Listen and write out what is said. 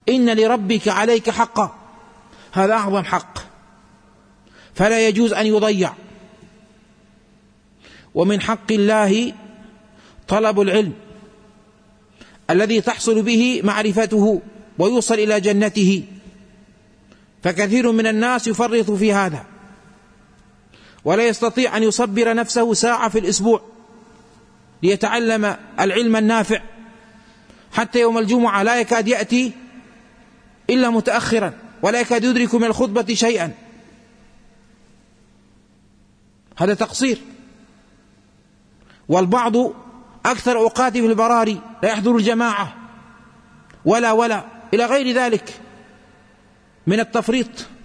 إن لربك عليك حقا، هذا أعظم حق فلا يجوز أن يضيع. ومن حق الله طلب العلم الذي تحصل به معرفته ويوصل إلى جنته، فكثير من الناس يفرط في هذا ولا يستطيع أن يصبر نفسه ساعة في الأسبوع ليتعلم العلم النافع، حتى يوم الجمعة لا يكاد يأتي إلا متأخرا ولا يكاد يدرك من الخطبة شيئا، هذا تقصير. والبعض أكثر أوقاته في البراري لا يحضر الجماعة ولا إلى غير ذلك من التفريط.